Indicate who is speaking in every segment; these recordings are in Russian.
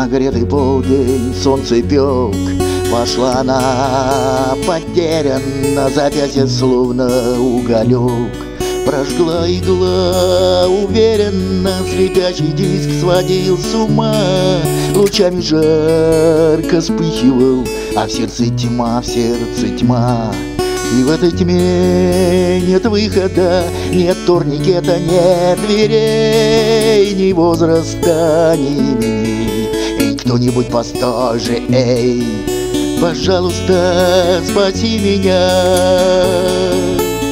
Speaker 1: Нагретый полдень, солнце пек. Вошла она потерянно, запястье словно уголек. Прожгла игла уверенно, слепящий диск сводил с ума. Лучами жарко вспыхивал, а в сердце тьма, в сердце тьма. И в этой тьме нет выхода, нет турникета, нет дверей, ни возраста, ни имени. Эй, кто-нибудь постой же, эй, пожалуйста, спаси меня.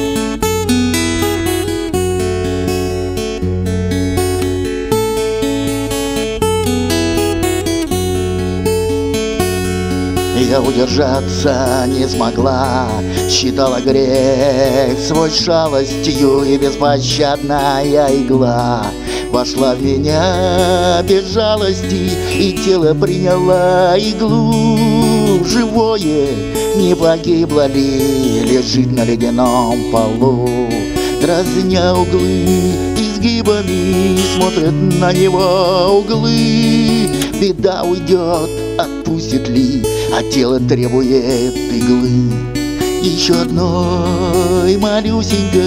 Speaker 1: Я удержаться не смогла, считала грех свой шалостью, и беспощадная игла вошла в меня без жалости, и тело приняло иглу. Живое не погибло ли, лежит на ледяном полу, дразня углы изгибами, смотрят на него углы. Беда уйдет, отпустит ли, а тело требует иглы еще одной малюсенькой.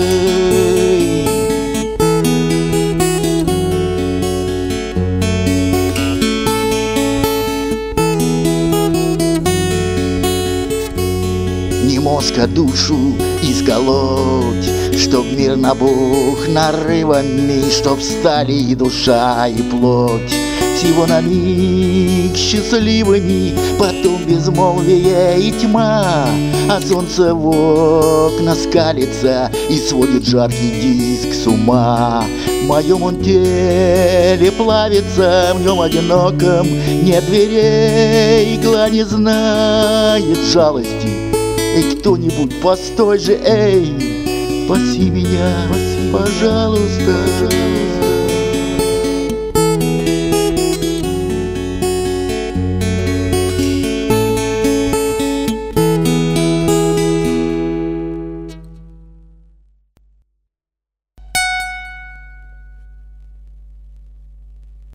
Speaker 1: Не мозг, а душу исколоть, чтоб мир набух нарывами, чтоб стали и душа, и плоть всего на миг счастливыми, потом безмолвие и тьма, а солнце в окна скалится и сводит жаркий диск с ума. В моем он теле плавится, в нем одиноком нет дверей, игла не знает жалости. Эй, кто-нибудь, постой же, эй, спаси меня, пожалуйста.